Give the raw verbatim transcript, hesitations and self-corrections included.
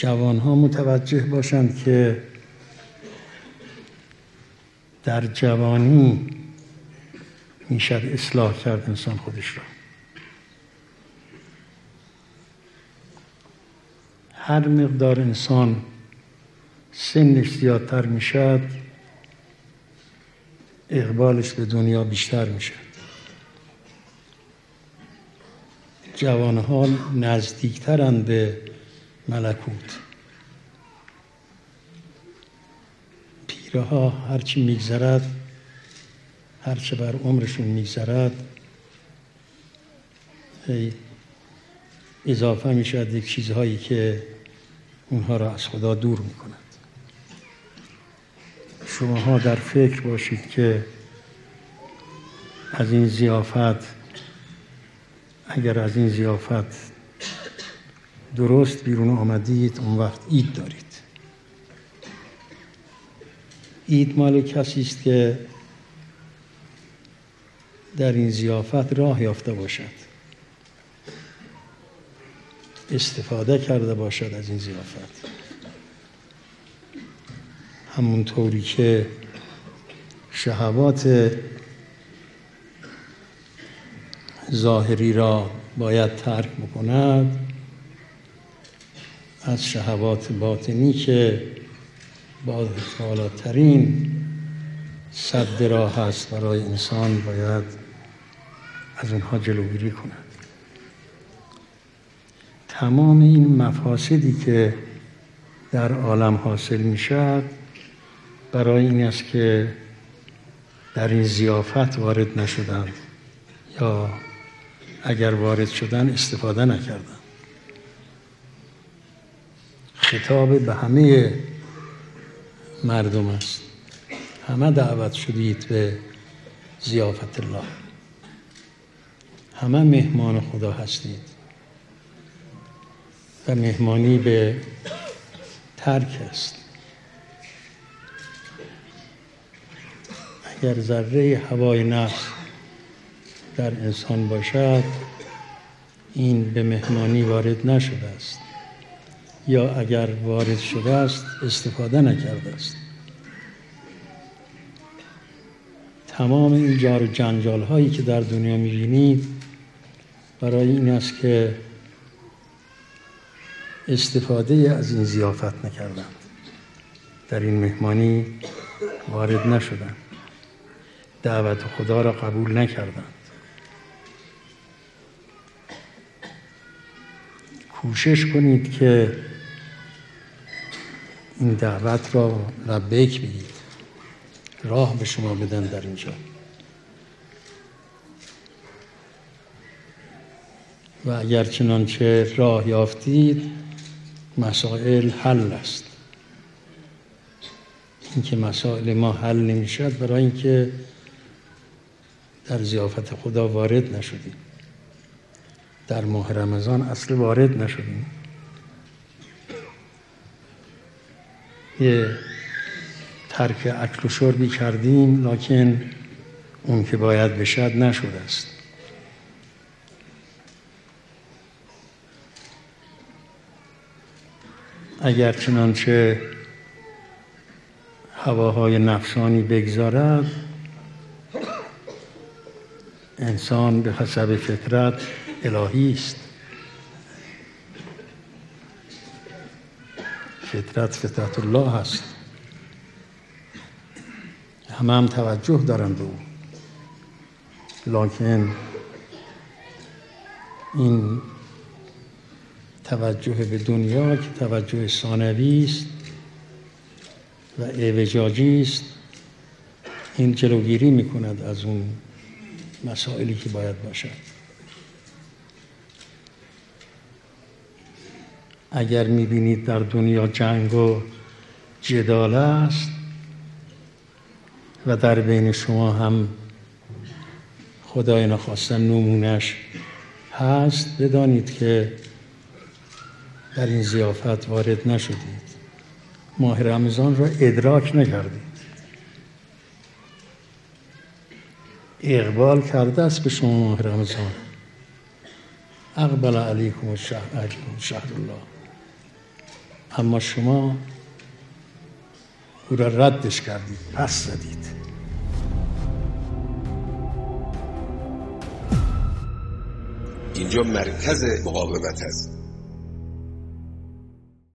جوانها متوجه باشند که در جوانی میشد اصلاح کرد انسان خودش را. هر مقدار انسان سنش زیادتر میشد اقبالش به دنیا بیشتر میشد. جوانها نزدیکترند به ملکوت. پیرها هرچی میگذرد، هرچه بر عمرشون میگذرد اضافه میشد یک چیزهایی که اونها را از خدا دور میکند. شماها در فکر باشید که از این ضیافت، اگر از این ضیافت درست بیرون آمدید، اون وقت عید دارید. عید مال کسی است که در این ضیافت راه یافته باشد، استفاده کرده باشد از این ضیافت. همونطوری که شهوات ظاهری را باید ترک بکند، از شهوات باطنی که با بالاترین سد راه هست برای انسان باید از اونها جلوگیری کند. تمام این مفاسدی که در عالم حاصل می شد برای این است که در این ضیافت وارد نشدند یا اگر وارد شدن استفاده نکردند. خطاب به همه مردم است. همه دعوت شدید به ضیافت الله. همه مهمان خدا هستید و مهمانی به ترک است. اگر ذره هوای نفس در انسان باشد، این به مهمانی وارد نشده است، یا اگر وارد شده است استفاده نکرده است. تمام این جار و جنجال هایی که در دنیا می‌بینید برای این است که استفاده از این ضیافت نکردند، در این مهمانی وارد نشدند، دعوت خدا را قبول نکردند. کوشش کنید که این دعوت را لبیک بگید، راه به شما بدن در اینجا. و اگر چنانچه راه یافتید مسائل حل است. اینکه مسائل ما حل نمیشد برای اینکه در ضیافت خدا وارد نشدیم، در ماه رمضان اصل وارد نشدیم، یه ترک اکل و شربی کردیم لکن اون که باید بشد نشده است. اگر چنانچه هواهای نفسانی بگذارد، انسان به حسب فطرت الهی است. فطرت فطرت الله هست. همه هم توجه دارند به او، لکن این توجه به دنیا که توجه ثانوی است و اعوجاجی است، این جلوگیری میکند از اون مسائلی که باید باشد. اگر میبینید در دنیا جنگ و جدال است و در بین شما هم خدای نخواسته نمونش هست، بدانید که در این ضیافت وارد نشدید، ماه رمضان را ادراک نکردید. اقبال کرده است به شما ماه رمضان. اقبل علیکم الشهر علیکم شهر الله. اما شما او را ردش کردید، پس زدید. اینجا مرکز مقاومت است.